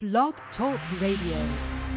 Blog Talk Radio.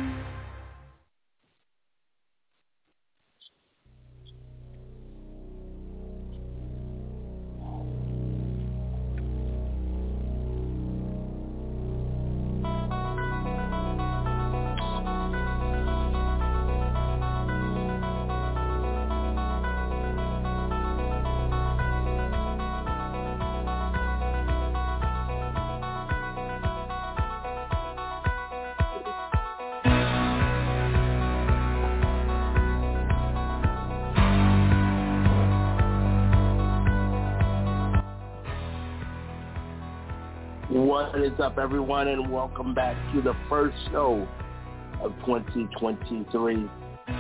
What is up, everyone, and welcome back to the first show of 2023.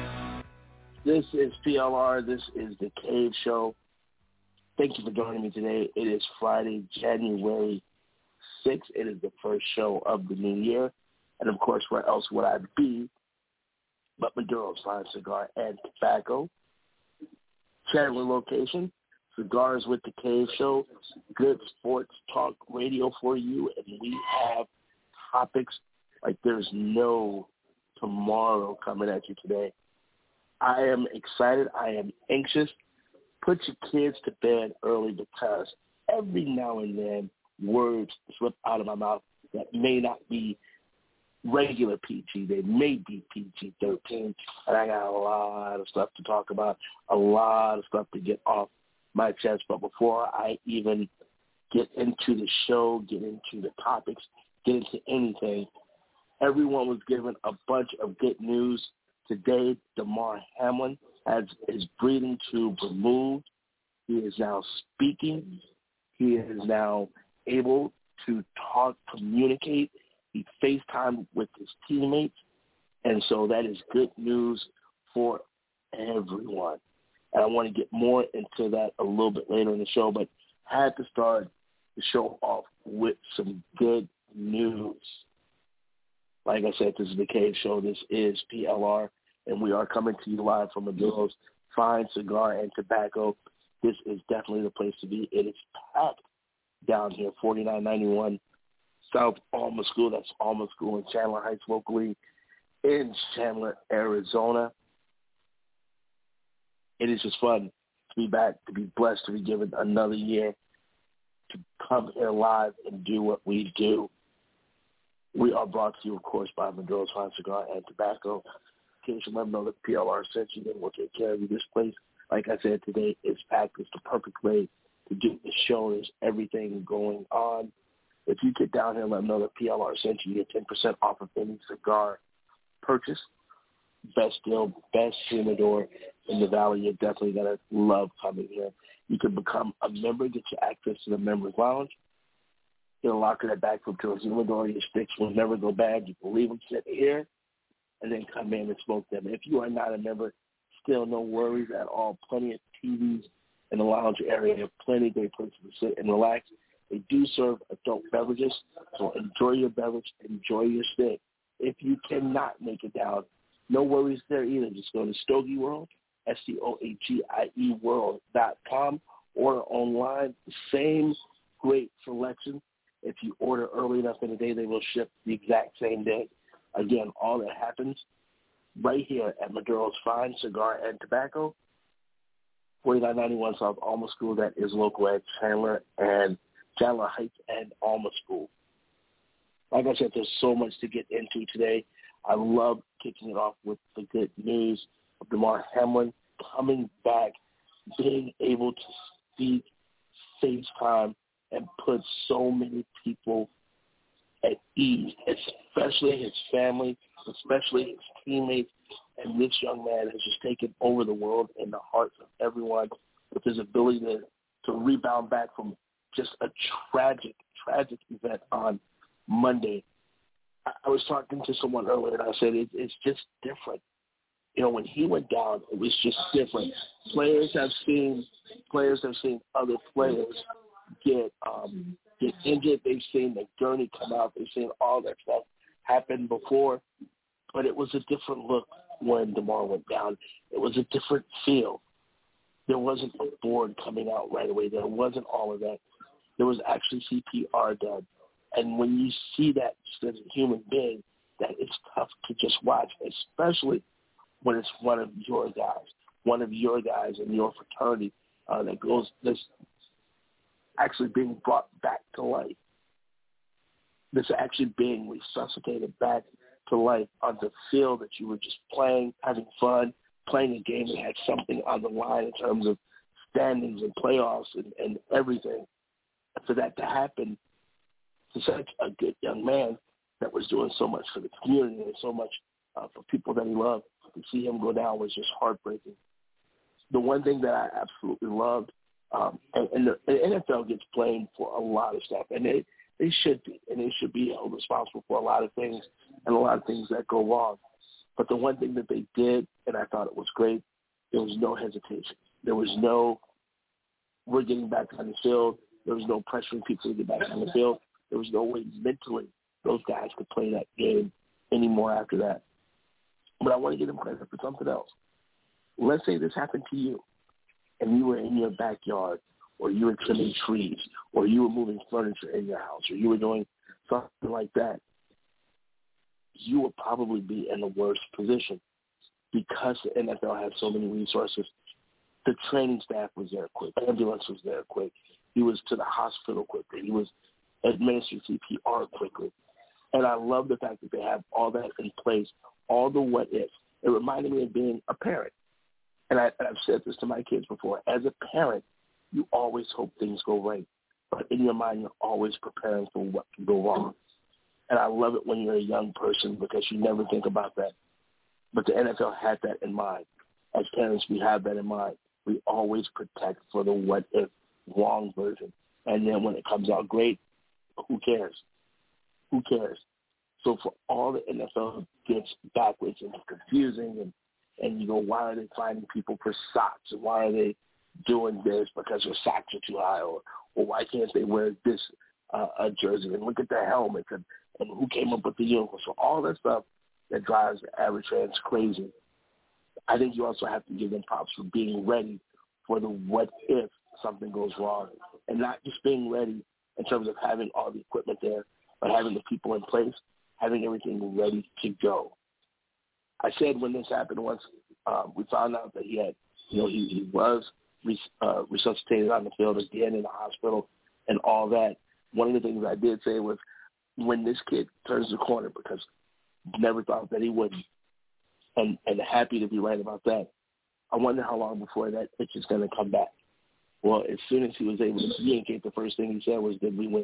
This is PLR. This is the Cave Show. Thank you for joining me today. It is Friday, January 6th. It is the first show of the new year. And, of course, where else would I be but Maduro's Fine Cigar and Tobacco. Chandler location. Cigars with the Cave Show, good sports talk radio for you, and we have topics like there's no tomorrow coming at you today. I am excited. I am anxious. Put your kids to bed early because every now and then words slip out of my mouth that may not be regular PG. They may be PG-13, and I got a lot of stuff to talk about, a lot of stuff to get off my chest. But before I even get into the show, get into the topics, get into anything, everyone was given a bunch of good news today. Damar Hamlin has his breathing tube removed. He is now speaking. He is now able to talk, communicate. He FaceTimed with his teammates, and so that is good news for everyone. And I want to get more into that a little bit later in the show, but had to start the show off with some good news. Like I said, this is the Cave Show. This is PLR, and we are coming to you live from Maduro's Fine Cigar and Tobacco. This is definitely the place to be. It is packed down here, 4991 South Alma School. That's Alma School in Chandler Heights, locally in Chandler, Arizona. It is just fun to be back, to be blessed, to be given another year, to come here live and do what we do. We are brought to you, of course, by Maduro's Fine Cigar and Tobacco. In case you let them know that PLR sent you, then we'll take care of you. This place, like I said, today is packed. It's the perfect way to do the show. There's everything going on. If you get down here and let them know that PLR sent you, you get 10% off of any cigar purchase. Best deal, best humidor in the Valley. You're definitely going to love coming here. You can become a member, get your access to the members lounge. Get a locker that back from to a humidor. Your sticks will never go bad. You can leave them sit here and then come in and smoke them. If you are not a member, still no worries at all. Plenty of TVs in the lounge area. Plenty of great places to sit and relax. They do serve adult beverages, so enjoy your beverage, enjoy your stick. If you cannot make it down, no worries there either. Just go to Stogie World, STOAGIE World.com. Order online. Same great selection. If you order early enough in the day, they will ship the exact same day. Again, all that happens right here at Maduro's Fine Cigar and Tobacco, 4991 South Alma School. That is local at Chandler Heights and Alma School. Like I said, there's so much to get into today. I love kicking it off with the good news of Damar Hamlin coming back, being able to speak, FaceTime, and put so many people at ease, especially his family, especially his teammates. And this young man has just taken over the world in the hearts of everyone with his ability to rebound back from just a tragic event on Monday. I was talking to someone earlier, and I said it's just different. You know, when he went down, it was just different. Players have seen other players get injured. They've seen McDermott come out. They've seen all that stuff happen before. But it was a different look when Damar went down. It was a different feel. There wasn't a board coming out right away. There wasn't all of that. There was actually CPR done. And when you see that just as a human being, that it's tough to just watch, especially when it's one of your guys in your fraternity that's actually being brought back to life. That's actually being resuscitated back to life on the field that you were just playing, having fun, playing a game that had something on the line in terms of standings and playoffs and everything. For that to happen to such a good young man that was doing so much for the community and so much for people that he loved, to see him go down was just heartbreaking. The one thing that I absolutely loved, and the NFL gets blamed for a lot of stuff, and they should be, and they should be held responsible for a lot of things and a lot of things that go wrong. But the one thing that they did, and I thought it was great, there was no hesitation. There was no, we're getting back on the field. There was no pressuring people to get back on the field. There was no way mentally those guys could play that game anymore after that. But I want to give them credit for something else. Let's say this happened to you, and you were in your backyard, or you were trimming trees, or you were moving furniture in your house, or you were doing something like that. You would probably be in the worst position because the NFL has so many resources. The training staff was there quick. The ambulance was there quick. He was to the hospital quickly. He was administering CPR quickly. And I love the fact that they have all that in place, all the what ifs. It reminded me of being a parent. And I've said this to my kids before. As a parent, you always hope things go right. But in your mind, you're always preparing for what can go wrong. And I love it when you're a young person because you never think about that. But the NFL had that in mind. As parents, we have that in mind. We always protect for the what-if wrong version. And then when it comes out great, who cares? Who cares? So for all the NFL gets backwards and confusing and you know, why are they finding people for socks? And why are they doing this because their socks are too high? Or why can't they wear this a jersey? And look at the helmets and who came up with the uniform? So all that stuff that drives the average fans crazy. I think you also have to give them props for being ready for the what if something goes wrong. And not just being ready in terms of having all the equipment there, but having the people in place, having everything ready to go. I said when this happened once, we found out that he had, you know, he was resuscitated on the field again in the hospital and all that. One of the things I did say was when this kid turns the corner, because never thought that he wouldn't, and happy to be right about that, I wonder how long before that pitch is going to come back. Well, as soon as he was able to communicate, the first thing he said was, did we win?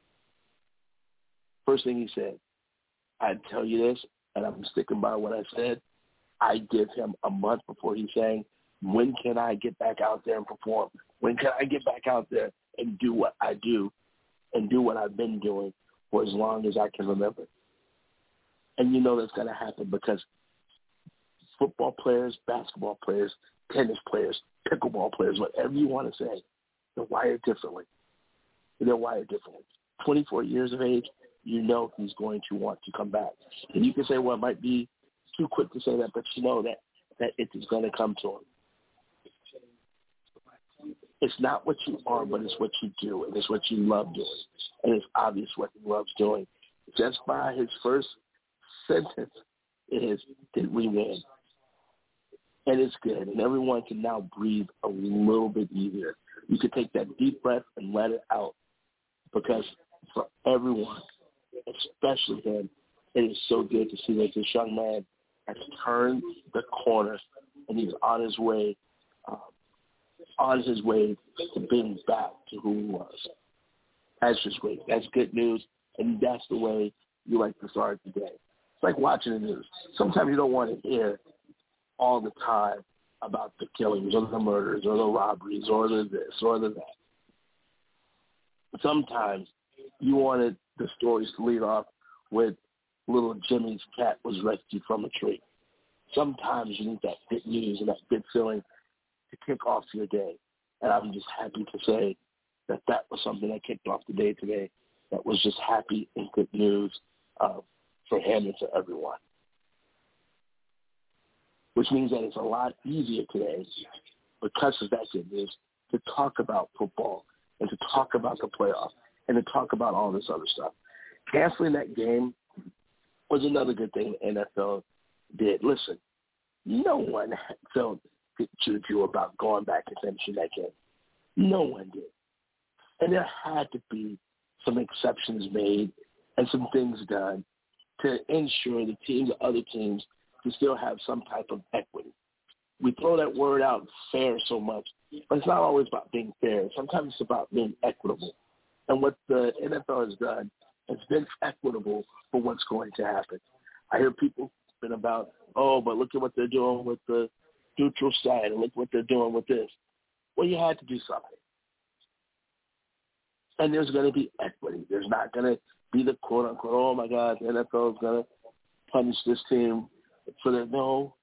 First thing he said, I'd tell you this, and I'm sticking by what I said, I give him a month before he's saying, when can I get back out there and perform? When can I get back out there and do what I do and do what I've been doing for as long as I can remember? And you know that's going to happen because football players, basketball players, tennis players, pickleball players, whatever you want to say, they're wired differently. They're wired differently. 24 years of age, you know he's going to want to come back. And you can say, well, it might be too quick to say that, but you know that it is going to come to him. It's not what you are, but it's what you do, and it's what you love doing. And it's obvious what he loves doing. Just by his first sentence is, did we win? And it's good, and everyone can now breathe a little bit easier. You can take that deep breath and let it out, because for everyone, especially him, it is so good to see that this young man has turned the corner, and he's on his way to being back to who he was. That's just great. That's good news, and that's the way you like to start the day. It's like watching the news. Sometimes you don't want to hear all the time about the killings or the murders or the robberies or the this or the that. Sometimes you wanted the stories to lead off with little Jimmy's cat was rescued from a tree. Sometimes you need that good news and that good feeling to kick off your day. And I'm just happy to say that was something that kicked off the day today that was just happy and good news for him and for everyone. Which means that it's a lot easier today, because of that good news, to talk about football and to talk about the playoffs and to talk about all this other stuff. Canceling that game was another good thing the NFL did. Listen, no one felt juju about going back and finishing that game. No one did. And there had to be some exceptions made and some things done to ensure the other teams to still have some type of equity. We throw that word out, fair, so much, but it's not always about being fair. Sometimes it's about being equitable. And what the NFL has done has been equitable for what's going to happen. I hear people been about, but look at what they're doing with the neutral site, and look what they're doing with this. Well, you had to do something. And there's going to be equity. There's not going to be the quote-unquote, oh, my God, the NFL is going to punish this team for their no.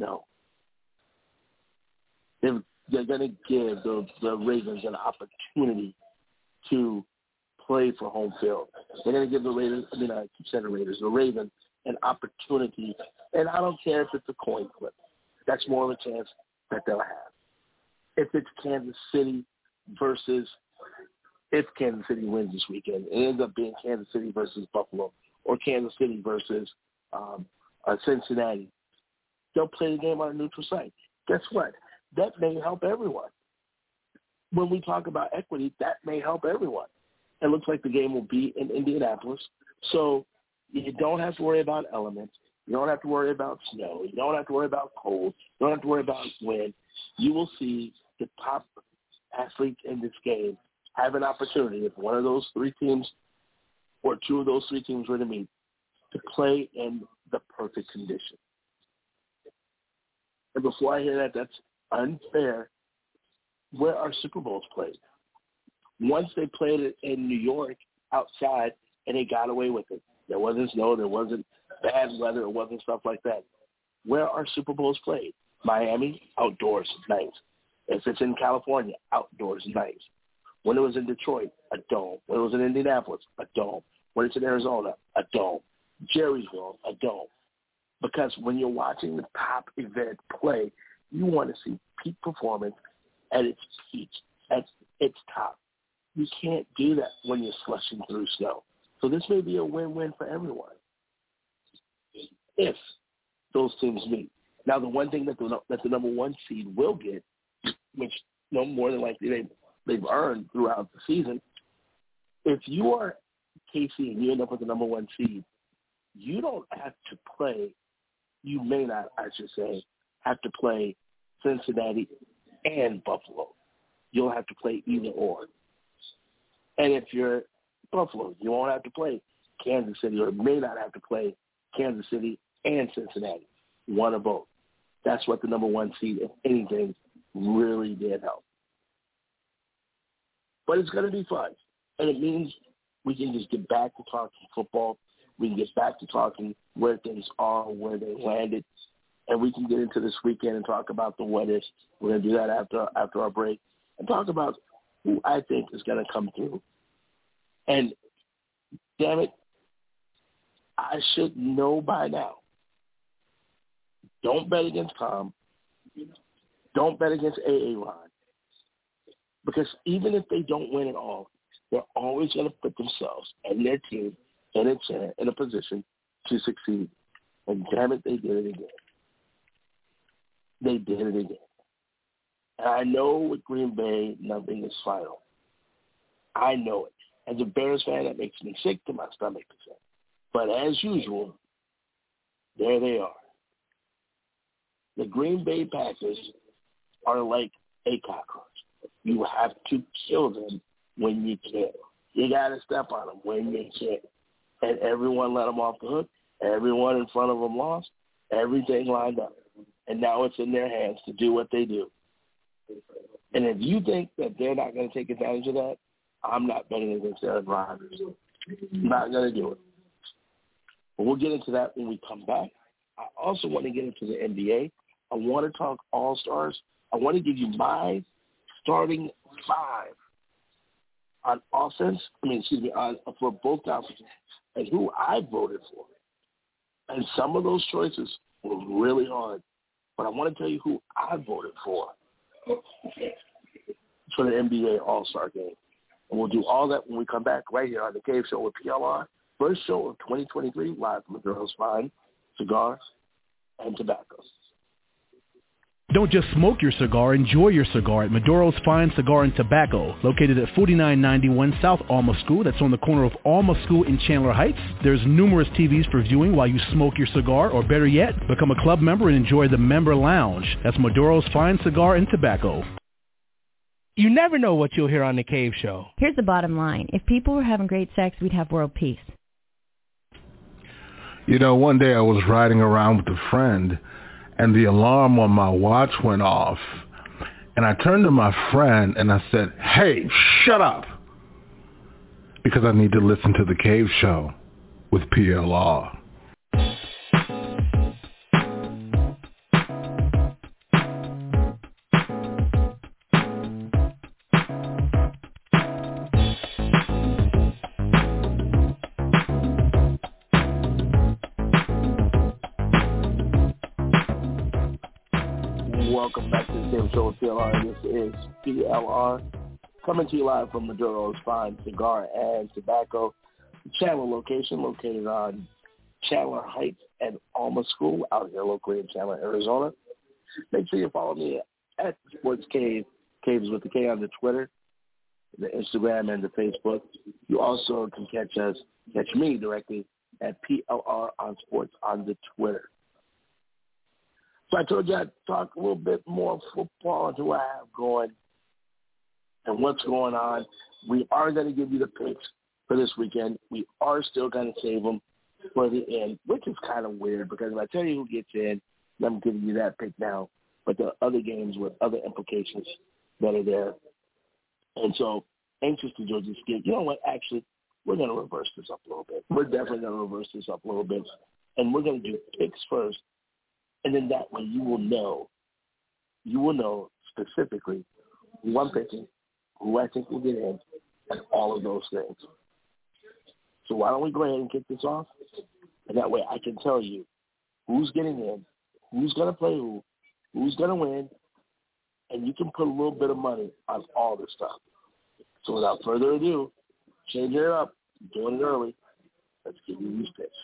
They're going to give the Ravens an opportunity to play for home field. They're going to give the Ravens an opportunity. And I don't care if it's a coin flip. That's more of a chance that they'll have. If it's Kansas City versus – if Kansas City wins this weekend, it ends up being Kansas City versus Buffalo or Kansas City versus Cincinnati. They'll play the game on a neutral site. Guess what? That may help everyone. When we talk about equity, that may help everyone. It looks like the game will be in Indianapolis. So you don't have to worry about elements. You don't have to worry about snow. You don't have to worry about cold. You don't have to worry about wind. You will see the top athletes in this game have an opportunity, if one of those three teams or two of those three teams were to meet, to play in the perfect condition. And before I hear that, that's unfair. Where are Super Bowls played? Once they played it in New York outside, and they got away with it. There wasn't snow, there wasn't bad weather, it wasn't stuff like that. Where are Super Bowls played? Miami, outdoors, nice. If it's in California, outdoors, nice. When it was in Detroit, a dome. When it was in Indianapolis, a dome. When it's in Arizona, a dome. Jerrysville, a dome. Because when you're watching the top event play, you want to see peak performance at its peak, at its top. You can't do that when you're slushing through snow. So this may be a win-win for everyone if those teams meet. Now, the one thing that the number one seed will get, which more than likely they've earned throughout the season, if you are KC and you end up with the number one seed, you don't have to play, you may not, I should say, have to play Cincinnati and Buffalo. You'll have to play either or. And if you're Buffalo, you won't have to play Kansas City, or may not have to play Kansas City and Cincinnati, one or both. That's what the number one seed, if anything, really did help. But it's going to be fun, and it means we can just get back to talking football. We can get back to talking where things are, where they landed, and we can get into this weekend and talk about the what-ifs. We're going to do that after our break and talk about who I think is going to come through. And, damn it, I should know by now. Don't bet against Tom. Don't bet against Aaron. Because even if they don't win at all, they're always going to put themselves and their team in a position to succeed. And damn it, they did it again. They did it again. And I know with Green Bay, nothing is final. I know it. As a Bears fan, that makes me sick to my stomach to say. But as usual, there they are. The Green Bay Packers are like a cockroach. You have to kill them when you can. You got to step on them when you can. And everyone let them off the hook. Everyone in front of them lost. Everything lined up. And now it's in their hands to do what they do. And if you think that they're not going to take advantage of that, I'm not betting against Aaron Rodgers. I'm not going to do it. But we'll get into that when we come back. I also want to get into the NBA. I want to talk All-Stars. I want to give you my starting five on offense. For both conferences and who I voted for. And some of those choices were really hard. But I want to tell you who I voted for the NBA All-Star game. And we'll do all that when we come back right here on the Cave Show with PLR First show of 2023, live from Maduro's Fine Cigars and Tobacco. Don't just smoke your cigar, enjoy your cigar at Maduro's Fine Cigar and Tobacco, located at 4991 South Alma School. That's on the corner of Alma School in Chandler Heights. There's numerous TVs for viewing while you smoke your cigar, or better yet, become a club member and enjoy the member lounge. That's Maduro's Fine Cigar and Tobacco. You never know what you'll hear on The Cave Show. Here's the bottom line. If people were having great sex, we'd have world peace. You know, one day I was riding around with a friend, and the alarm on my watch went off. And I turned to my friend and I said, "Hey, shut up," because I need to listen to The Cave Show with PLR. Welcome back to the Cave Show with PLR. This is PLR coming to you live from Maduro's Fine Cigar and Tobacco, Chandler location, located on Chandler Heights and Alma School out here locally in Chandler, Arizona. Make sure you follow me at Sports Cave, Caves with the K on the Twitter, the Instagram, and the Facebook. You also can catch me directly at PLR on Sports on the Twitter. So I told you I'd talk a little bit more football and who I have going and what's going on. We are going to give you the picks for this weekend. We are still going to save them for the end, which is kind of weird because if I tell you who gets in, I'm giving you that pick now. But there are other games with other implications that are there. And so anxious to do this game. You know what? Actually, we're going to reverse this up a little bit. We're definitely going to reverse this up a little bit. And we're going to do picks first. And then that way you will know specifically who I'm picking, who I think will get in, and all of those things. So why don't we go ahead and kick this off? And that way I can tell you who's getting in, who's going to play who's going to win, and you can put a little bit of money on all this stuff. So without further ado, changing it up, doing it early, let's give you these picks.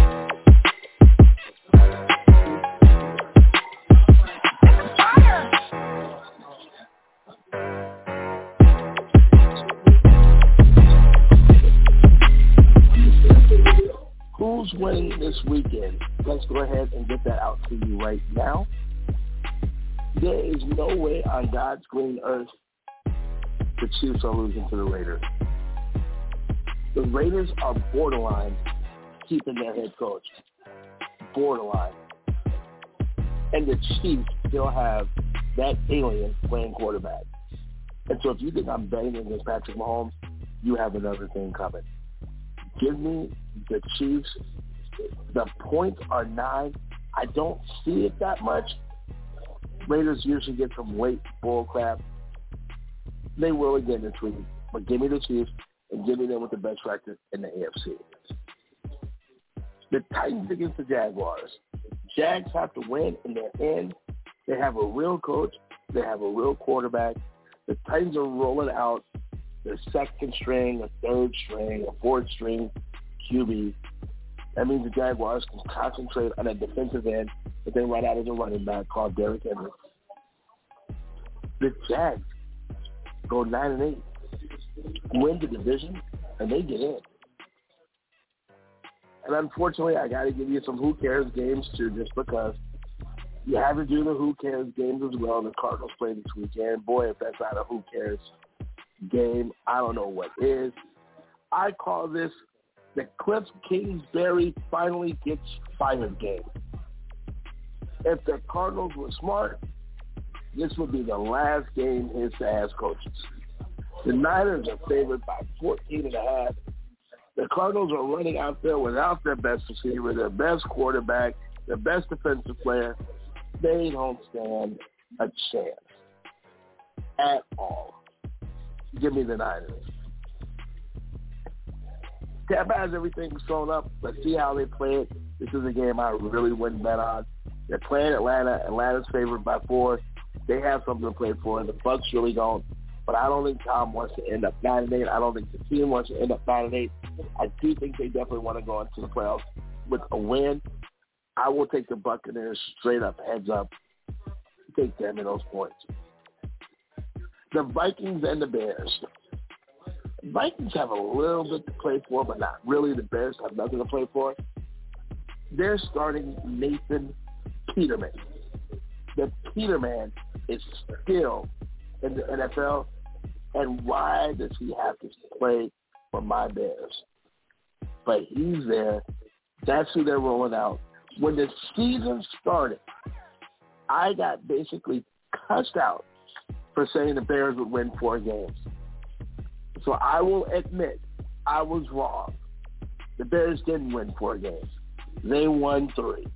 Who's winning this weekend? Let's go ahead and get that out to you right now. There is no way on God's green earth the Chiefs are losing to the Raiders. The Raiders are borderline keeping their head coach. Borderline. And the Chiefs still have that alien playing quarterback. And so if you think I'm betting against Patrick Mahomes, you have another thing coming. Give me the Chiefs. The points are 9. I don't see it that much. Raiders usually get some late bull crap. They will again this week. But give me the Chiefs and give me them with the best record in the AFC. The Titans against the Jaguars. Jags have to win in their end. They have a real coach. They have a real quarterback. The Titans are rolling out their second string, a third string, a fourth string QB. That means the Jaguars can concentrate on a defensive end that they run out as a running back called Derrick Henry. The Jags go 9-8, win the division, and they get in. And unfortunately, I got to give you some who cares games too, just because you have to do the who cares games as well. The Cardinals play this weekend. Boy, if that's not a who cares game, I don't know what is. I call this the Cliff Kingsbury finally gets fired game. If the Cardinals were smart, this would be the last game his ass coaches. The Niners are favored by 14.5. The Cardinals are running out there without their best receiver, their best quarterback, their best defensive player. They don't stand a chance at all. Give me the Niners. Tampa has everything sewn up. Let's see how they play it. This is a game I really wouldn't bet on. They're playing Atlanta. Atlanta's favored by 4. They have something to play for. The Bucs really don't. But I don't think Tom wants to end up 9-8. I don't think the team wants to end up 9-8. I do think they definitely want to go into the playoffs with a win. I will take the Buccaneers straight up, heads up. Take them in those points. The Vikings and the Bears. Vikings have a little bit to play for, but not really. The Bears have nothing to play for. They're starting Nathan Peterman. The Peterman is still in the NFL, and why does he have to play for my Bears? But he's there. That's who they're rolling out. When the season started, I got basically cussed out for saying the Bears would win 4 games. So I will admit I was wrong. The Bears didn't win 4 games. They won 3.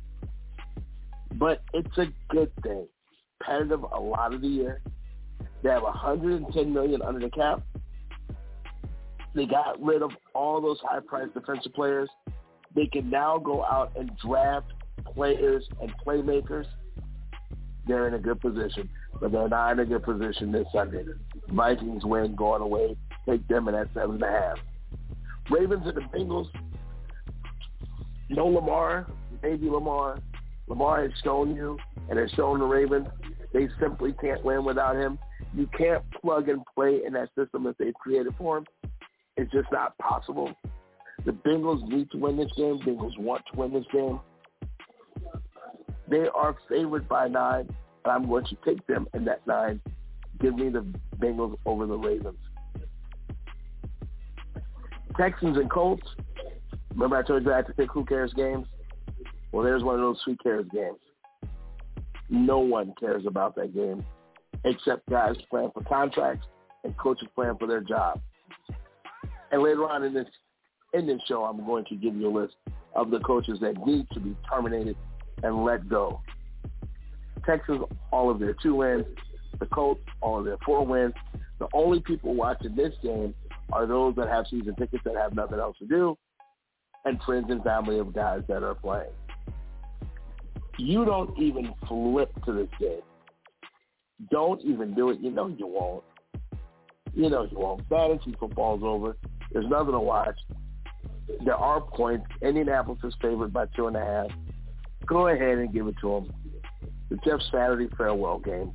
But it's a good thing. Competitive a lot of the year. They have $110 million under the cap. They got rid of all those high-priced defensive players. They can now go out and draft players and playmakers. They're in a good position, but they're not in a good position this Sunday. Vikings win, going away. Take them in at 7.5. Ravens and the Bengals. No Lamar, maybe Lamar. Lamar has shown you and has shown the Ravens they simply can't win without him. You can't plug and play in that system that they've created for him. It's just not possible. The Bengals need to win this game. Bengals want to win this game. They are favored by 9, and I'm going to take them in that 9. Give me the Bengals over the Ravens. Texans and Colts. Remember I told you I had to pick who cares games? Well, there's one of those who cares games. No one cares about that game except guys playing for contracts and coaches playing for their job. And later on in this show, I'm going to give you a list of the coaches that need to be terminated and let go. Texans, all of their 2 wins. The Colts, all of their 4 wins. The only people watching this game are those that have season tickets that have nothing else to do, and friends and family of guys that are playing. You don't even flip to this game. Don't even do it. You know you won't. You know you won't. Fantasy football's over. There's nothing to watch. There are points. Indianapolis is favored by 2.5. Go ahead and give it to them. The Jeff Saturday farewell game.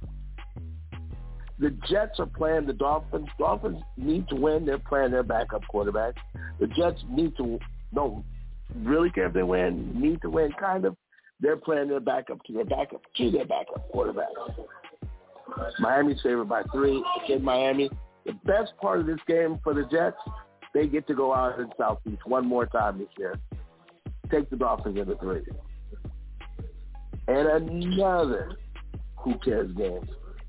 The Jets are playing the Dolphins. Dolphins need to win. They're playing their backup quarterback. The Jets need to, no, really care if they win, need to win, kind of. They're playing their backup quarterback. Miami's favored by 3. Again, Miami. The best part of this game for the Jets, they get to go out in Southeast one more time this year. Take the Dolphins into 3. And another who cares game.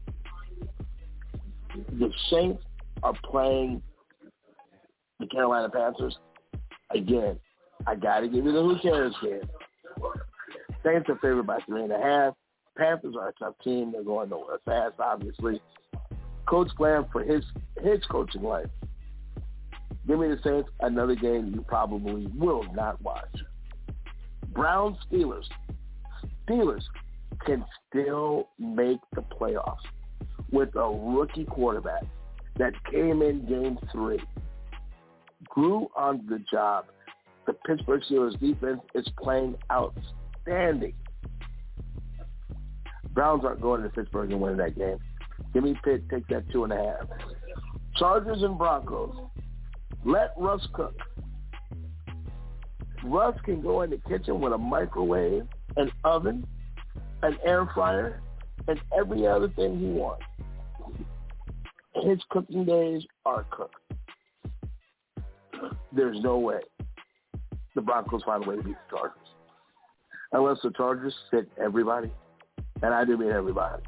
The Saints are playing the Carolina Panthers. Again, I got to give you the who cares game. Saints are favored by 3.5. Panthers are a tough team. They're going nowhere fast, obviously. Coach plan for his coaching life. Give me the Saints, another game you probably will not watch. Browns, Steelers. Steelers can still make the playoffs with a rookie quarterback that came in game 3, grew on the job. The Pittsburgh Steelers defense is playing outstanding. Browns aren't going to Pittsburgh and winning that game. Give me Pitt, take that 2.5. Chargers and Broncos. Let Russ cook. Russ can go in the kitchen with a microwave, an oven, an air fryer, and every other thing he wants. His cooking days are cooked. There's no way the Broncos find a way to beat the Chargers. Unless the Chargers sit everybody, and I do mean everybody.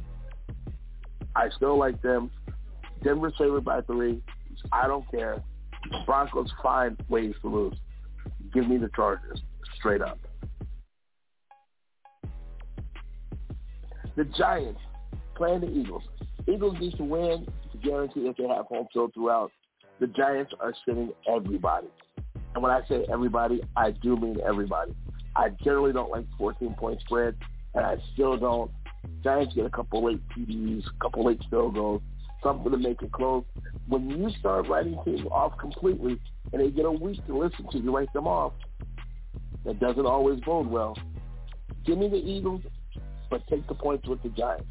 I still like them. Denver's favored by 3. I don't care. Broncos find ways to lose. Give me the Chargers, straight up. The Giants playing the Eagles. Eagles need to win to guarantee that they have home field throughout. The Giants are sitting everybody. And when I say everybody, I do mean everybody. I generally don't like 14-point spread, and I still don't. Giants get a couple late TDs, a couple late field goals, something to make it close. When you start writing teams off completely, and they get a week to listen to you write them off, that doesn't always bode well. Give me the Eagles, but take the points with the Giants.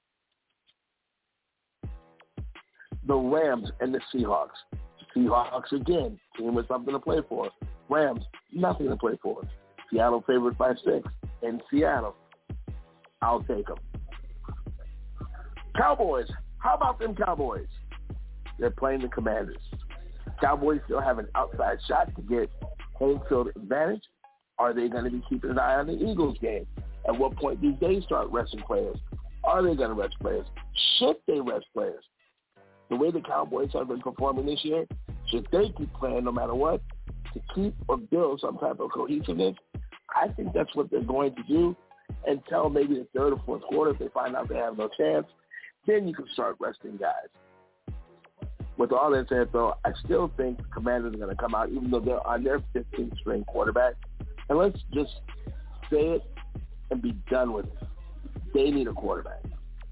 The Rams and the Seahawks. Seahawks, again, team with something to play for. Rams, nothing to play for. Seattle favored by 6 in Seattle. I'll take them. Cowboys. How about them Cowboys? They're playing the Commanders. Cowboys still have an outside shot to get home field advantage. Are they going to be keeping an eye on the Eagles game? At what point do they start resting players? Are they going to rest players? Should they rest players? The way the Cowboys have been performing this year, should they keep playing no matter what to keep or build some type of cohesiveness? I think that's what they're going to do until maybe the third or fourth quarter. If they find out they have no chance, then you can start resting guys. With all that said, though, I still think the Commanders are going to come out, even though they're on their 15th string quarterback. And let's just say it and be done with it. They need a quarterback.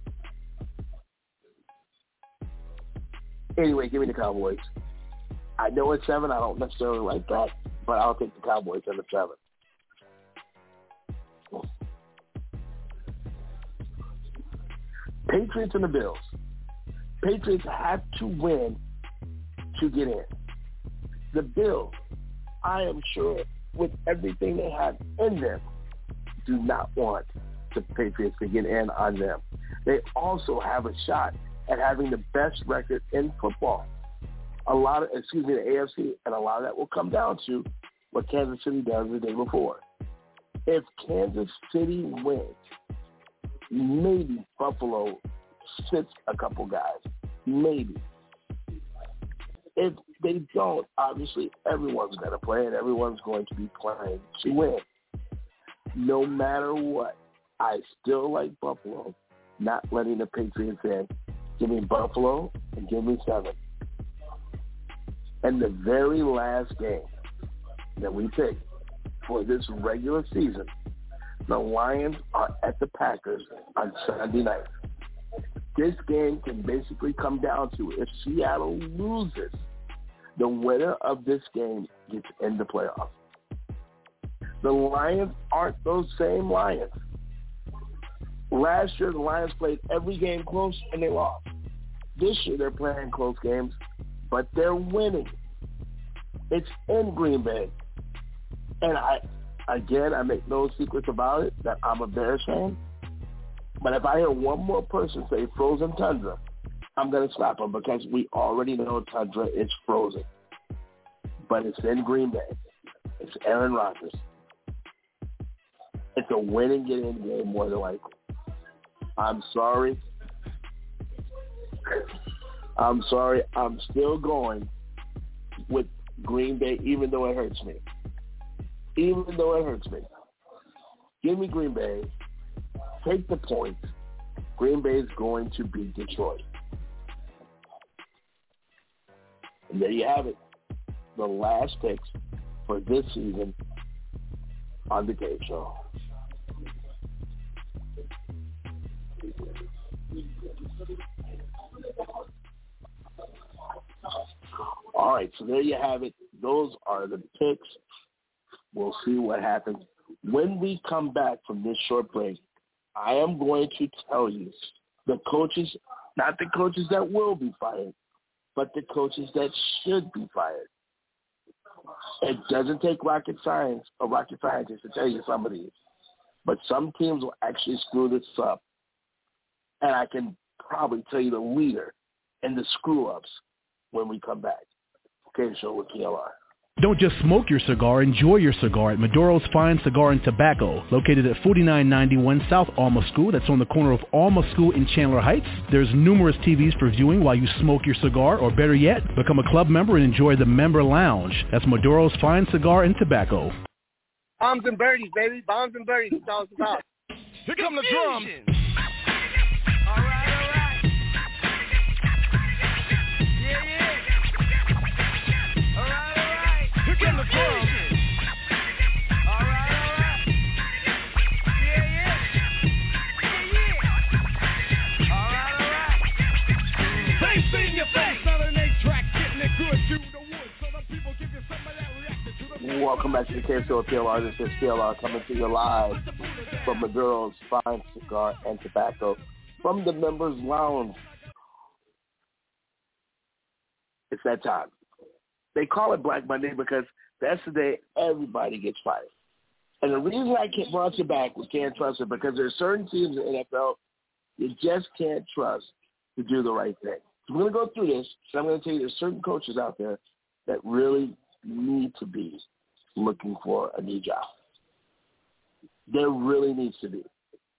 Anyway, give me the Cowboys. I know it's 7. I don't necessarily like that, but I'll take the Cowboys at the 7. Patriots and the Bills. Patriots have to win to get in. The Bills, I am sure, with everything they have in them, do not want the Patriots to get in on them. They also have a shot at having the best record in football. The AFC, and a lot of that will come down to what Kansas City does the day before. If Kansas City wins, maybe Buffalo sits a couple guys. Maybe. If they don't, obviously everyone's going to play and everyone's going to be playing to win. No matter what, I still like Buffalo not letting the Patriots in. Give me Buffalo and give me 7. And the very last game that we picked for this regular season, the Lions are at the Packers on Sunday night. This game can basically come down to if Seattle loses, the winner of this game gets in the playoffs. The Lions aren't those same Lions. Last year, the Lions played every game close, and they lost. This year, they're playing close games, but they're winning. It's in Green Bay. And I make no secrets about it that I'm a Bears fan. But if I hear one more person say frozen tundra, I'm going to slap them because we already know tundra is frozen. But it's in Green Bay. It's Aaron Rodgers. It's a win and get in game more than likely. I'm sorry. I'm still going with Green Bay, even though it hurts me. Give me Green Bay. Take the points. Green Bay is going to beat Detroit. And there you have it. The last picks for this season on the Cave Show. All right, so there you have it. Those are the picks. We'll see what happens. When we come back from this short break, I am going to tell you the coaches, not the coaches that will be fired, but the coaches that should be fired. It doesn't take rocket science or rocket scientists to tell you some of these, but some teams will actually screw this up. And I can probably tell you the leader in the screw-ups when we come back. Okay, show with PLR. Don't just smoke your cigar, enjoy your cigar at Maduro's Fine Cigar and Tobacco, located at 4991 South Alma School. That's on the corner of Alma School in Chandler Heights. There's numerous TVs for viewing while you smoke your cigar, or better yet, become a club member and enjoy the member lounge. That's Maduro's Fine Cigar and Tobacco. Bombs and birdies, baby. Bombs and birdies. That's all it's about. Here come the drums. All right. Get the drum. All right. Yeah. All right. They see your face on an 8-track, getting it good through the woods, so the people give you Welcome back to the KFC PLR. This is PLR coming to you live from Maduro's Fine Cigar and Tobacco from the Members Lounge. It's that time. They call it Black Monday because that's the day everybody gets fired. And the reason I brought you back, we can't trust it, because there's certain teams in the NFL you just can't trust to do the right thing. So we're going to go through this, and I'm going to tell you there's certain coaches out there that really need to be looking for a new job. There really needs to be.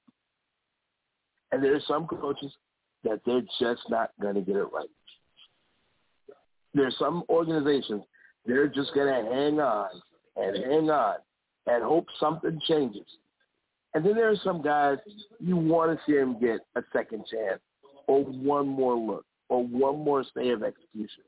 And there's some coaches that they're just not going to get it right. There's some organizations, they're just going to hang on and hope something changes. And then there are some guys you want to see them get a second chance or one more look or one more stay of execution.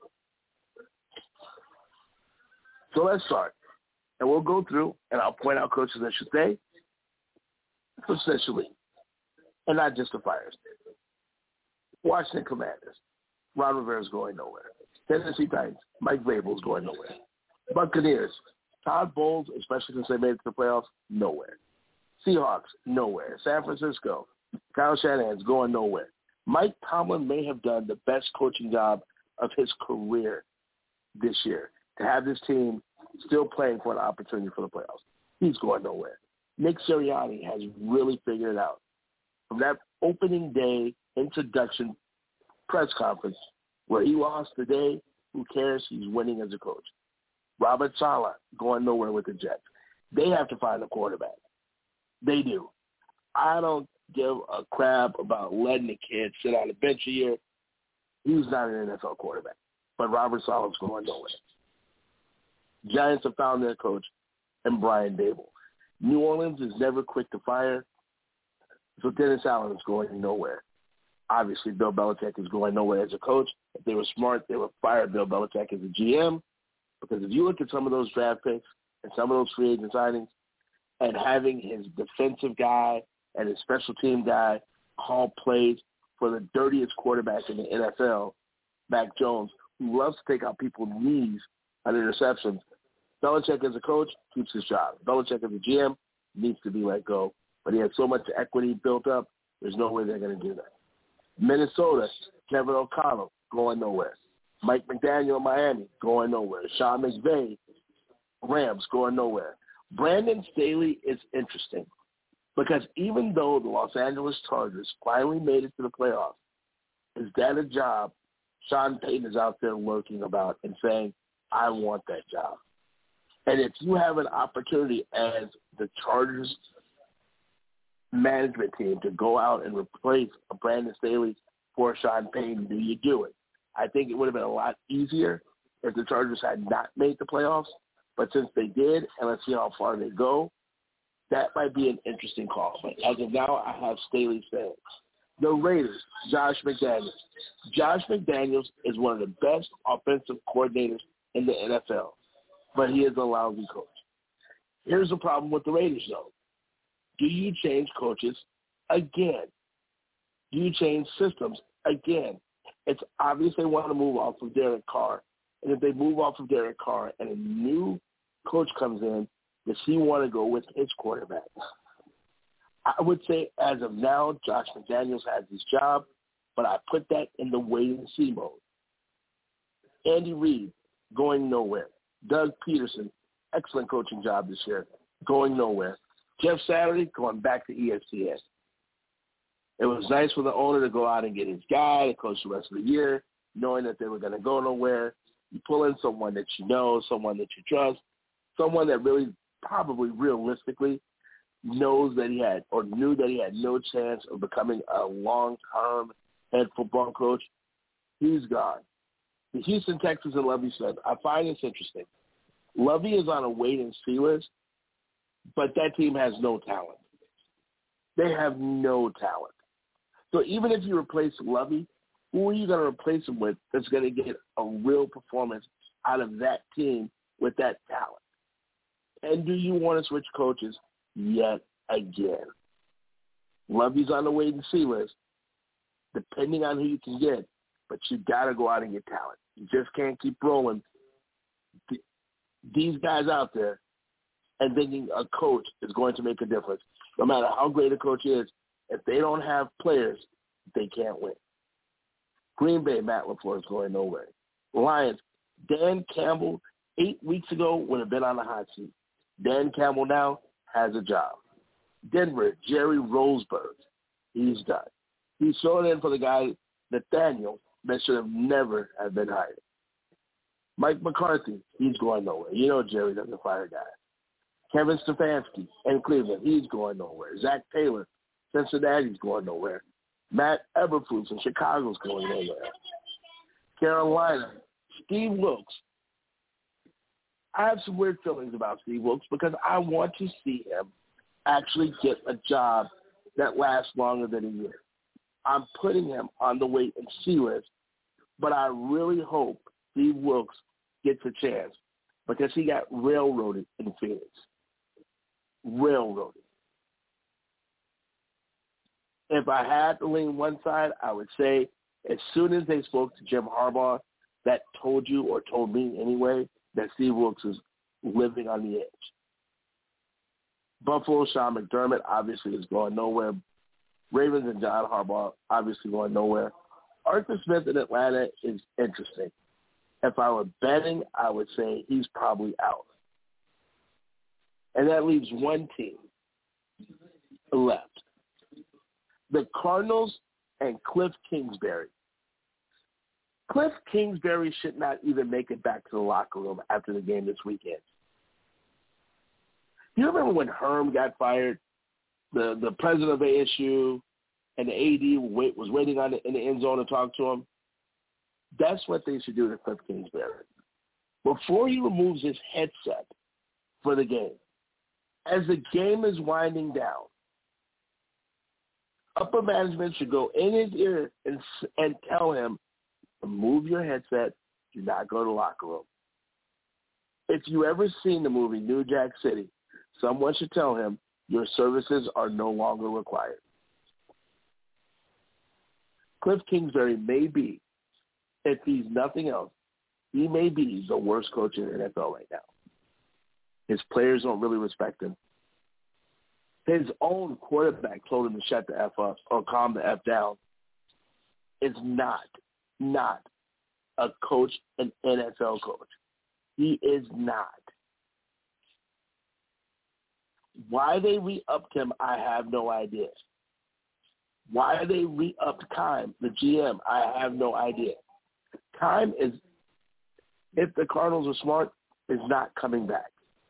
So let's start. And we'll go through, and I'll point out coaches that should stay, coaches that should leave, and not just the Fires. Washington Commanders, Ron Rivera's going nowhere. Tennessee Titans, Mike Vrabel's going nowhere. Buccaneers, Todd Bowles, especially since they made it to the playoffs, nowhere. Seahawks, nowhere. San Francisco, Kyle Shanahan's going nowhere. Mike Tomlin may have done the best coaching job of his career this year to have this team still playing for an opportunity for the playoffs. He's going nowhere. Nick Sirianni has really figured it out. From that opening day introduction press conference where he lost today, who cares? He's winning as a coach. Robert Saleh going nowhere with the Jets. They have to find a quarterback. They do. I don't give a crap about letting the kid sit on the bench a year. He's not an NFL quarterback. But Robert Saleh's going nowhere. Giants have found their coach and Brian Dable. New Orleans is never quick to fire, so Dennis Allen is going nowhere. Obviously, Bill Belichick is going nowhere as a coach. If they were smart, they would fire Bill Belichick as a GM, because if you look at some of those draft picks and some of those free agent signings, and having his defensive guy and his special team guy call plays for the dirtiest quarterback in the NFL, Mac Jones, who loves to take out people's knees on interceptions, Belichick as a coach keeps his job. Belichick as a GM needs to be let go. But he has so much equity built up, there's no way they're going to do that. Minnesota, Kevin O'Connell, going nowhere. Mike McDaniel in Miami, going nowhere. Sean McVay, Rams, going nowhere. Brandon Staley is interesting because even though the Los Angeles Chargers finally made it to the playoffs, is that a job Sean Payton is out there lurking about and saying, I want that job? And if you have an opportunity as the Chargers management team to go out and replace a Brandon Staley for Sean Payton, do you do it? I think it would have been a lot easier if the Chargers had not made the playoffs. But since they did, and let's see how far they go, that might be an interesting call. But as of now, I have Staley saying. The Raiders, Josh McDaniels. Josh McDaniels is one of the best offensive coordinators in the NFL, but he is a lousy coach. Here's the problem with the Raiders, though. Do you change coaches again? Do you change systems again? It's obvious they want to move off of Derek Carr. And if they move off of Derek Carr and a new coach comes in, does he want to go with his quarterback? I would say as of now, Josh McDaniels has his job, but I put that in the wait-and-see mode. Andy Reid, going nowhere. Doug Peterson, excellent coaching job this year, going nowhere. Jeff Saturday, going back to ESPN. It was nice for the owner to go out and get his guy to coach the rest of the year, knowing that they were going to go nowhere. You pull in someone that you know, someone that you trust, someone that really probably realistically knows that he had or knew that he had no chance of becoming a long-term head football coach. He's gone. The Houston Texans and Lovie Smith, I find this interesting. Lovie is on a wait-and-see list, but that team has no talent. They have no talent. So even if you replace Lovie, who are you going to replace him with that's going to get a real performance out of that team with that talent? And do you want to switch coaches yet again? Lovey's on the wait-and-see list, depending on who you can get, but you got to go out and get talent. You just can't keep rolling. These guys out there, and thinking a coach is going to make a difference. No matter how great a coach is, if they don't have players, they can't win. Green Bay, Matt LaFleur is going nowhere. Lions, Dan Campbell, 8 weeks ago would have been on the hot seat. Dan Campbell now has a job. Denver, Jerry Roseberg, he's done. He's thrown in for the guy, Nathaniel, that should have never have been hired. Mike McCarthy, he's going nowhere. You know Jerry doesn't fire guys. Kevin Stefanski in Cleveland, he's going nowhere. Zach Taylor, Cincinnati's going nowhere. Matt Eberflus in Chicago's going nowhere. Carolina, Steve Wilks. I have some weird feelings about Steve Wilks because I want to see him actually get a job that lasts longer than a year. I'm putting him on the wait and see list, but I really hope Steve Wilks gets a chance because he got railroaded in Phoenix. Railroaded. If I had to lean one side, I would say as soon as they spoke to Jim Harbaugh, that told you or told me anyway that Steve Wilks is living on the edge. Buffalo, Sean McDermott obviously is going nowhere. Ravens and John Harbaugh obviously going nowhere. Arthur Smith in Atlanta is interesting. If I were betting, I would say he's probably out. And that leaves one team left. The Cardinals and Cliff Kingsbury. Cliff Kingsbury should not even make it back to the locker room after the game this weekend. You remember when Herm got fired, the president of ASU and the AD was waiting in the end zone to talk to him? That's what they should do to Cliff Kingsbury. Before he removes his headset for the game, as the game is winding down, upper management should go in his ear and tell him, remove your headset, do not go to the locker room. If you ever seen the movie New Jack City, someone should tell him your services are no longer required. Cliff Kingsbury may be, if he's nothing else, he may be the worst coach in the NFL right now. His players don't really respect him. His own quarterback told him to shut the F up or calm the F down. It's not a coach, an NFL coach. He is not. Why they re-upped him, I have no idea. Why they re-upped Keim, the GM, I have no idea. Keim is, if the Cardinals are smart, is not coming back.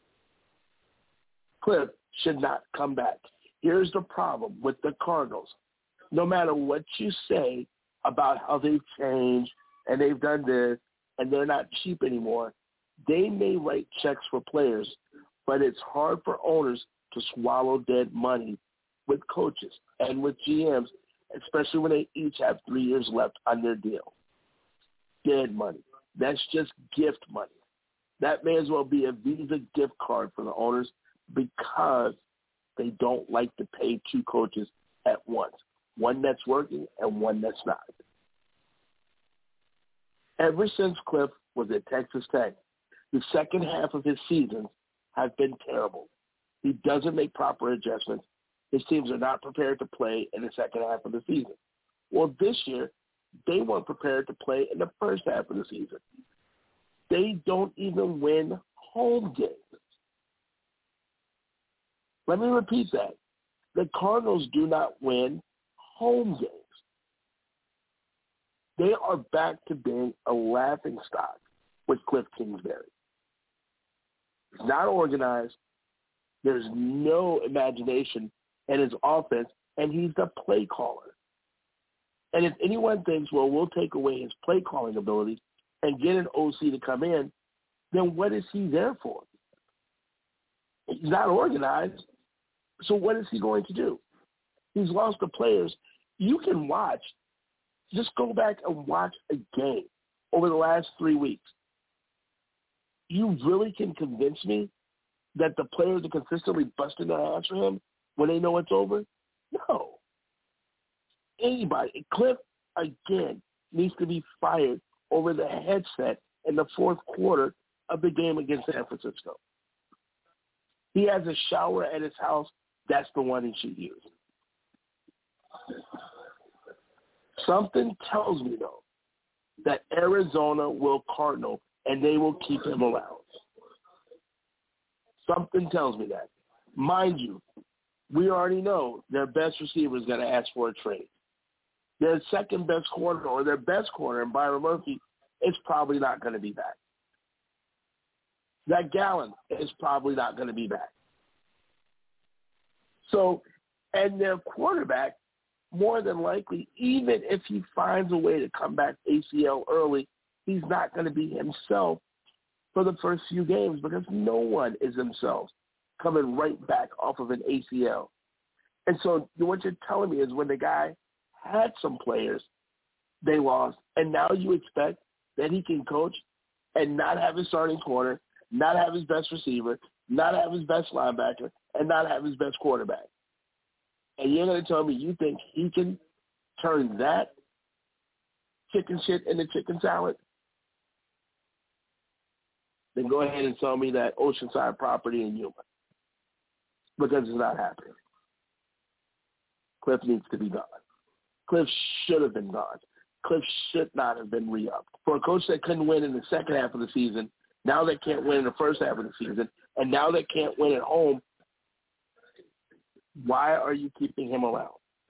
Cliff should not come back. Here's the problem with the Cardinals. No matter what you say about how they've changed and they've done this and they're not cheap anymore, they may write checks for players, but it's hard for owners to swallow dead money with coaches and with GMs, especially when they each have 3 years left on their deal. Dead money. That's just gift money. That may as well be a Visa gift card for the owners because they don't like to pay two coaches at once, one that's working and one that's not. Ever since Cliff was at Texas Tech, the second half of his seasons have been terrible. He doesn't make proper adjustments. His teams are not prepared to play in the second half of the season. Well, this year, they weren't prepared to play in the first half of the season. They don't even win home games. Let me repeat that. The Cardinals do not win home games. They are back to being a laughingstock with Cliff Kingsbury. He's not organized. There's no imagination in his offense, and he's the play caller. And if anyone thinks, well, we'll take away his play calling abilities and get an OC to come in, then what is he there for? He's not organized. So what is he going to do? He's lost the players. You can watch. Just go back and watch a game over the last 3 weeks. You really can convince me that the players are consistently busting their ass for him when they know it's over? No. Anybody. Cliff, again, needs to be fired over the headset in the fourth quarter of the game against San Francisco. He has a shower at his house. That's the one he should use. Something tells me, though, that Arizona will cardinal and they will keep him around. Something tells me that. Mind you, we already know their best receiver is going to ask for a trade. Their second best corner or their best corner, Byron Murphy, is probably not going to be back. That Gallen is probably not going to be back. So, and their quarterback, more than likely, even if he finds a way to come back ACL early, he's not going to be himself for the first few games because no one is themselves coming right back off of an ACL. And so what you're telling me is when the guy had some players they lost, and now you expect that he can coach and not have his starting corner, not have his best receiver, not have his best linebacker, and not have his best quarterback. And you're going to tell me you think he can turn that chicken shit into chicken salad? Then go ahead and sell me that oceanside property in Yuma. Because it's not happening. Cliff needs to be gone. Cliff should have been gone. Cliff should not have been re-upped. For a coach that couldn't win in the second half of the season, now they can't win in the first half of the season, and now they can't win at home, why are you keeping him around?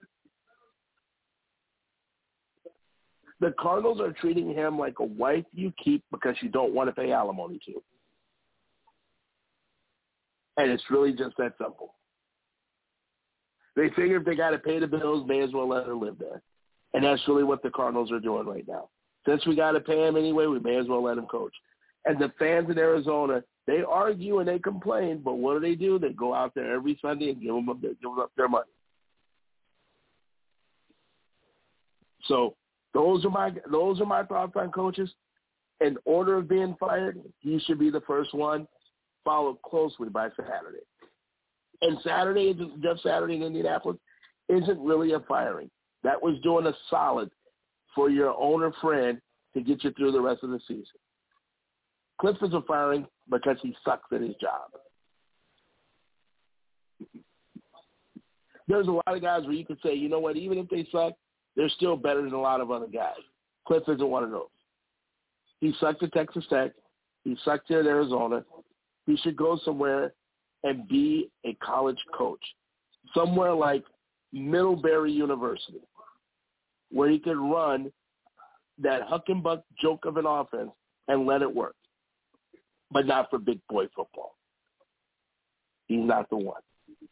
The Cardinals are treating him like a wife you keep because you don't want to pay alimony to. And it's really just that simple. They figure if they got to pay the bills, may as well let her live there. And that's really what the Cardinals are doing right now. Since we got to pay him anyway, we may as well let him coach. And the fans in Arizona, they argue and they complain, but what do? They go out there every Sunday and give them up their money. So those are my thoughts on coaches. In order of being fired, he should be the first one, followed closely by Saturday. And Saturday, Jeff Saturday in Indianapolis, isn't really a firing. That was doing a solid for your owner friend to get you through the rest of the season. Cliff is a firing because he sucks at his job. There's a lot of guys where you could say, you know what, even if they suck, they're still better than a lot of other guys. Cliff isn't one of those. He sucked at Texas Tech. He sucked here at Arizona. He should go somewhere and be a college coach, somewhere like Middlebury University, where he could run that huck and buck joke of an offense and let it work, but not for big boy football. He's not the one.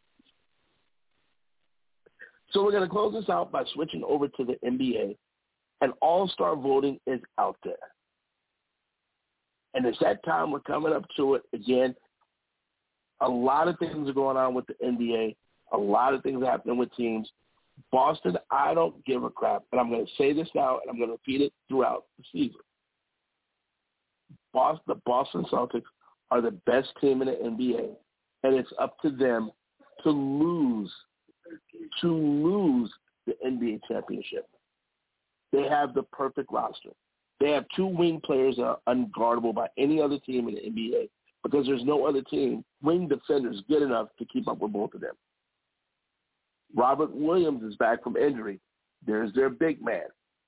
So we're going to close this out by switching over to the NBA, and all-star voting is out there. And it's that time. We're coming up to it again. A lot of things are going on with the NBA. A lot of things are happening with teams. Boston, I don't give a crap. And I'm going to say this now, and I'm going to repeat it throughout the season. The Boston Celtics are the best team in the NBA, and it's up to them to lose the NBA championship. They have the perfect roster. They have two wing players that are unguardable by any other team in the NBA because there's no other team, wing defenders, good enough to keep up with both of them. Robert Williams is back from injury. There's their big man.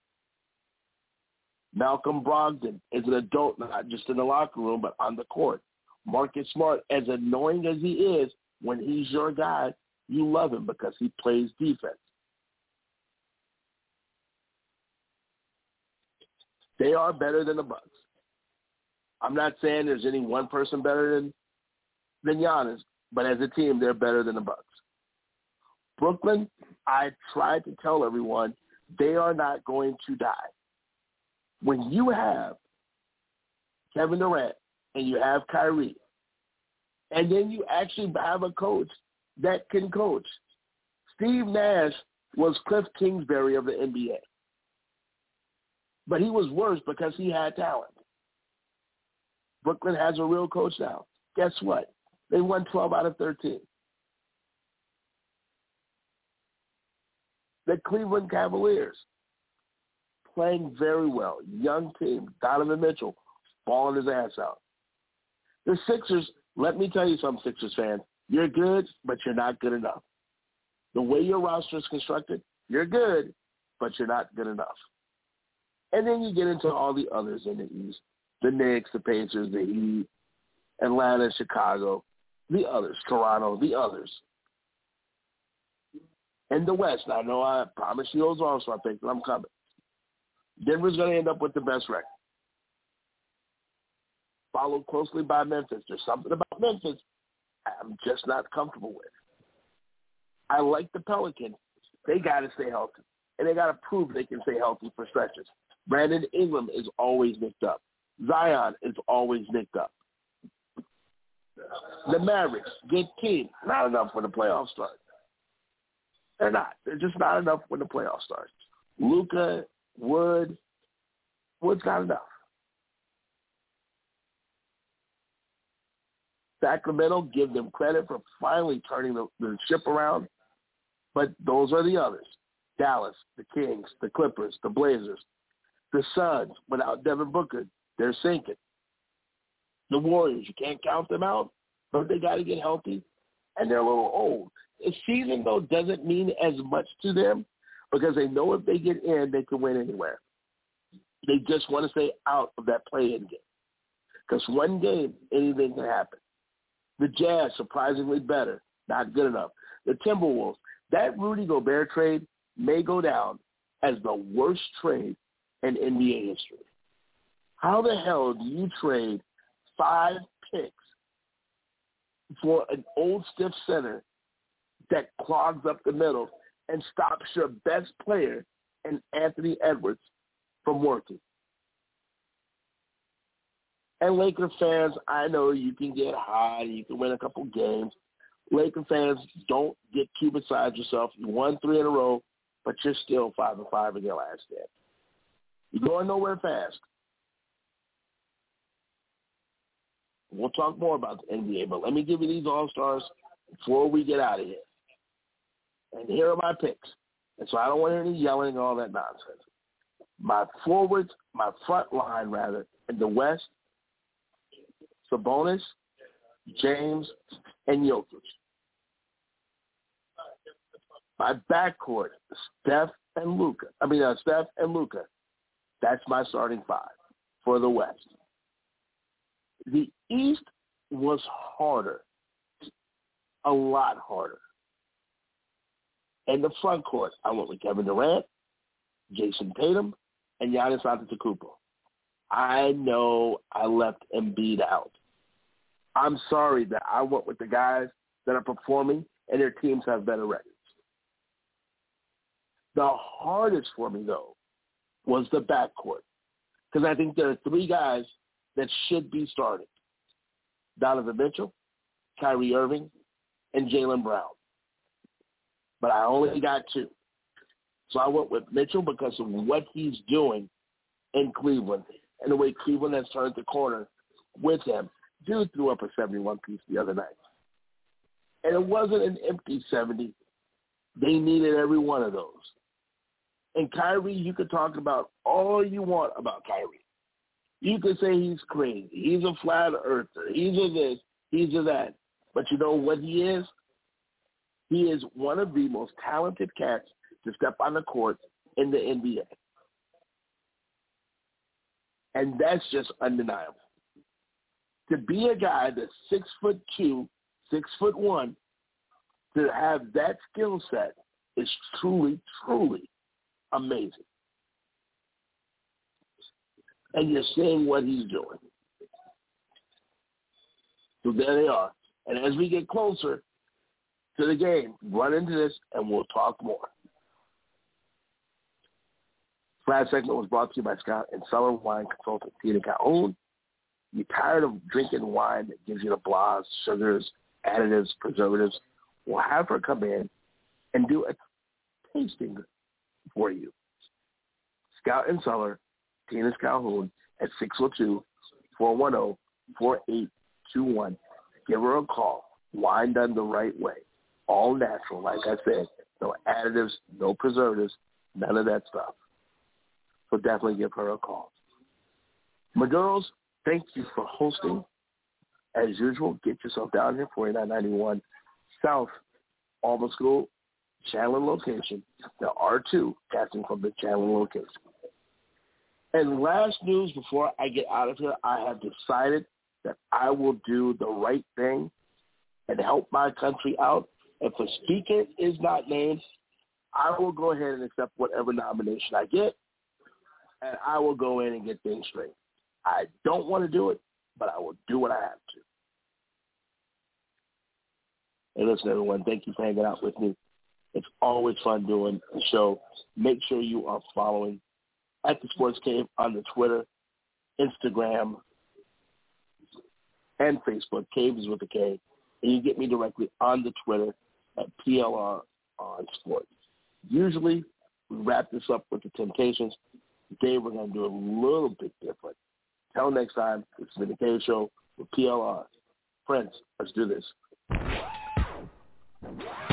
Malcolm Brogdon is an adult, not just in the locker room, but on the court. Marcus Smart, as annoying as he is, when he's your guy, you love him because he plays defense. They are better than the Bucks. I'm not saying there's any one person better than Giannis, but as a team, they're better than the Bucks. Brooklyn, I tried to tell everyone, they are not going to die. When you have Kevin Durant and you have Kyrie, and then you actually have a coach that can coach. Steve Nash was Cliff Kingsbury of the NBA. But he was worse because he had talent. Brooklyn has a real coach now. Guess what? They won 12 out of 13. The Cleveland Cavaliers, playing very well. Young team. Donovan Mitchell, balling his ass out. The Sixers, let me tell you something, Sixers fans. You're good, but you're not good enough. The way your roster is constructed, you're good, but you're not good enough. And then you get into all the others in the East. The Knicks, the Pacers, the Heat, Atlanta, Chicago, the others, Toronto, the others. In the West, I know I promised you those all-star picks, but I'm coming. Denver's going to end up with the best record. Followed closely by Memphis. There's something about Memphis I'm just not comfortable with. I like the Pelicans. They got to stay healthy. And they got to prove they can stay healthy for stretches. Brandon Ingram is always nicked up. Zion is always nicked up. The Mavericks, good team. Not enough when the playoffs start. They're not. They're just not enough when the playoffs start. Luka, Wood's not enough. Sacramento, give them credit for finally turning the ship around, but those are the others. Dallas, the Kings, the Clippers, the Blazers, the Suns, without Devin Booker, they're sinking. The Warriors, you can't count them out, but they got to get healthy, and they're a little old. The season, though, doesn't mean as much to them because they know if they get in, they can win anywhere. They just want to stay out of that play-in game because one game, anything can happen. The Jazz, surprisingly better, not good enough. The Timberwolves, that Rudy Gobert trade may go down as the worst trade in NBA history. How the hell do you trade 5 picks for an old stiff center that clogs up the middle and stops your best player in Anthony Edwards from working? And Laker fans, I know you can get hot, you can win a couple games. Laker fans, don't get too beside yourself. You won 3 in a row, but you're still 5-5 in your last game. You're going nowhere fast. We'll talk more about the NBA, but let me give you these All-Stars before we get out of here. And here are my picks. And so I don't want any yelling and all that nonsense. My forwards, my front line, rather, in the West, Sabonis, James, and Jokic. My backcourt, Steph and Luka. That's my starting 5 for the West. The East was harder, a lot harder. In the front court, I went with Kevin Durant, Jason Tatum, and Giannis Antetokounmpo. I know I left Embiid out. I'm sorry that I went with the guys that are performing and their teams have better records. The hardest for me, though, was the backcourt because I think there are 3 guys that should be starting: Donovan Mitchell, Kyrie Irving, and Jaylen Brown. But I only got 2. So I went with Mitchell because of what he's doing in Cleveland and the way Cleveland has turned the corner with him. Dude threw up a 71-piece the other night. And it wasn't an empty 70. They needed every one of those. And Kyrie, you could talk about all you want about Kyrie. You could say he's crazy. He's a flat earther. He's a this. He's a that. But you know what he is? He is one of the most talented cats to step on the court in the NBA. And that's just undeniable. To be a guy that's 6'2", 6'1", to have that skill set is truly, truly amazing. And you're seeing what he's doing. So there they are. And as we get closer to the game, run into this and we'll talk more. Last segment was brought to you by Scott and Cellar Wine Consultant Tina Calhoun. You're tired of drinking wine that gives you the blahs, sugars, additives, preservatives? We'll have her come in and do a tasting for you. Scout and Cellar, Tina Calhoun at 602-410-4821. Give her a call. Wine done the right way. All natural, like I said. No additives, no preservatives, none of that stuff. So definitely give her a call. Maduros, thank you for hosting. As usual, get yourself down here, 4991 South Alma School, Chandler location. There are 2 casting from the Chandler location. And last news before I get out of here, I have decided that I will do the right thing and help my country out. If a speaker is not named, I will go ahead and accept whatever nomination I get, and I will go in and get things straight. I don't want to do it, but I will do what I have to. Hey, listen, everyone, thank you for hanging out with me. It's always fun doing the show. Make sure you are following at the Sports Cave on the Twitter, Instagram, and Facebook. Cave is with a K. And you get me directly on the Twitter at PLR on Sports. Usually, we wrap this up with the Temptations. Today, we're going to do a little bit different. Till next time, it's been the Cave Show with PLR. Friends, let's do this.